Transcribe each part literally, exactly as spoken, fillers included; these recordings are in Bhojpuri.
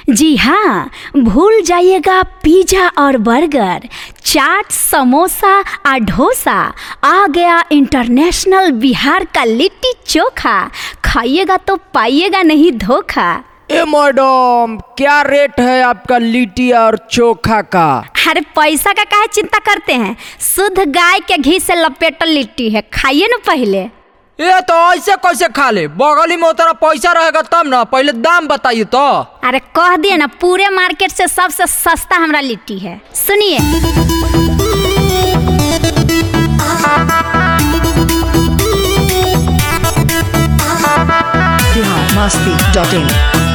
जी हाँ, भूल जाइएगा पिज़्ज़ा और बर्गर, चाट, समोसा और डोसा। आ गया इंटरनेशनल बिहार का लिट्टी चोखा। खाइएगा तो पाइएगा नहीं धोखा। ए मैडम, क्या रेट है आपका लिट्टी और चोखा का? अरे पैसा का काहे चिंता करते हैं, शुद्ध गाय के घी से लपेटल लिट्टी है, खाइए ना पहले। ये तो ऐसे कैसे खा ले? बगली में उतना पैसा रहेगा तब ना, पहले दाम बताइए तो। अरे कह दिए ना, पूरे मार्केट से सबसे सस्ता हमारा लिट्टी है। सुनिए, मस्ती डॉट इन।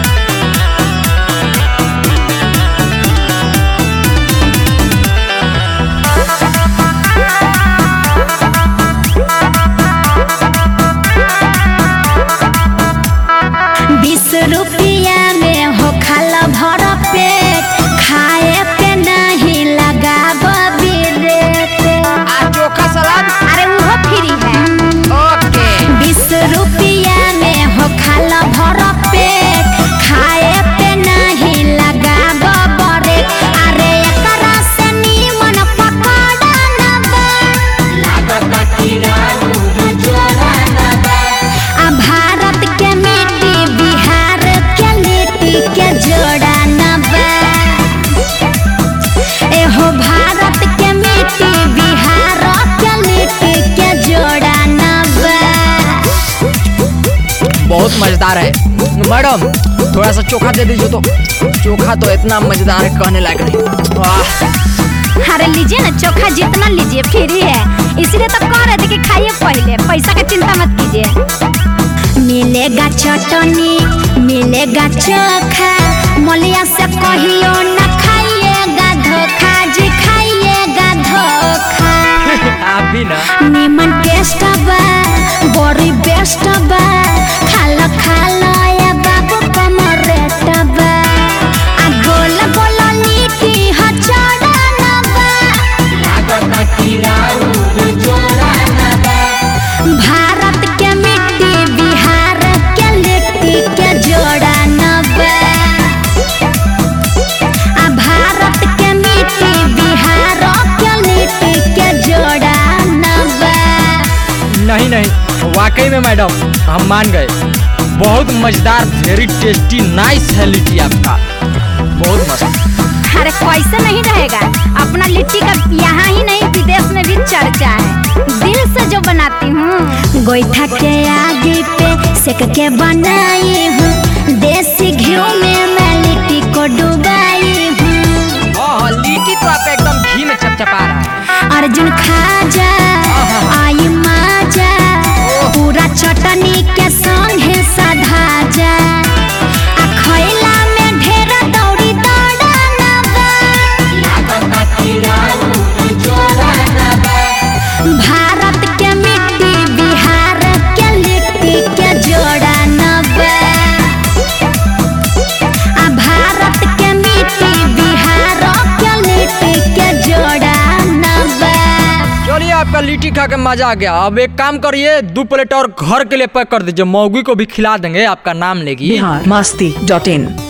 बीस रुपया में हो खाला भर पेट, खाए पे नहीं लगा रेट। चोखा सलाद अरे वो फ्री है। ओके। बीस रुपया में हो खाला भर पेट, खाए पे नहीं लगा रेट। अरे एकरा से नीमन पकड़ा ना बा, लागत किरानू जोड़ा ना बा। आ भारत के मिट्टी बिहार के लिट्टी के जोड़ा ना बा। ए हो भारत के मिट्टी बिहार के लिट्टी के जोड़ा ना बा। बहुत मजेदार है मैडम, थोड़ा सा चोखा दे दीजिए तो। चोखा तो इतना मजेदार है, कहने लायक नहीं। वाह। अरे लीजिए ना, चोखा जितना लीजिए फ्री है, इसलिए तो कह रहे थे कि खाइए पहले, पैसा का चिंता मत कीजिए। मिलेगा चटनी, मिलेगा चोखा, मलिया से कहियो ना खाइएगा धोखा जी, खाइएगा धोखा। आप भी ना। निमन टेस्ट बा, बड़ी बेस्ट बा, खालो खालो या बाबू कमर रेट बा। आ गोल गोल लिट्टी ह चौड़ा ना बा, लागत किरानू जोड़ा ना बा। भारत के मिट्टी बिहार के लिट्टी के जोड़ा ना बा। आ भारत के मिट्टी बिहार के लिट्टी के जोड़ा ना बा। नहीं नहीं, वाकई में मैडम हम मान गए। बहुत मजेदार, वेरी टेस्टी, नाइस है लिट्टी आपका, बहुत मस्त। अरे कैसे नहीं रहेगा, अपना लिट्टी का यहाँ ही नहीं विदेश में भी चर्चा है। दिल से जो बनाती हूँ, गोईठा के आगे पे सेक के बनाई हूँ, देसी घी में मैं लिट्टी को डुबाई हूँ। हाँ, लिट्टी तो आप एकदम घी में चपचपा रहा है। अर्जुन खाजा आई माजा, पूरा चटनी के संगे साधा जा। आ खइला में ढेर दौड़ी दौड़ा ना बा, लागत किरानू जोड़ा ना बा। भारत के मिट्टी बिहार के लिट्टी के जोड़ा ना बा। आ भारत के मिट्टी बिहार के लिट्टी के जोड़ा ना बा। चलिए, आपका लिट्टी खा के मजा आ गया। अब एक काम करिए, दो प्लेट और घर के लिए पैक कर दीजिए, मौगी को भी खिला देंगे, आपका नाम लेगी। बिहार मस्ती डॉट इन।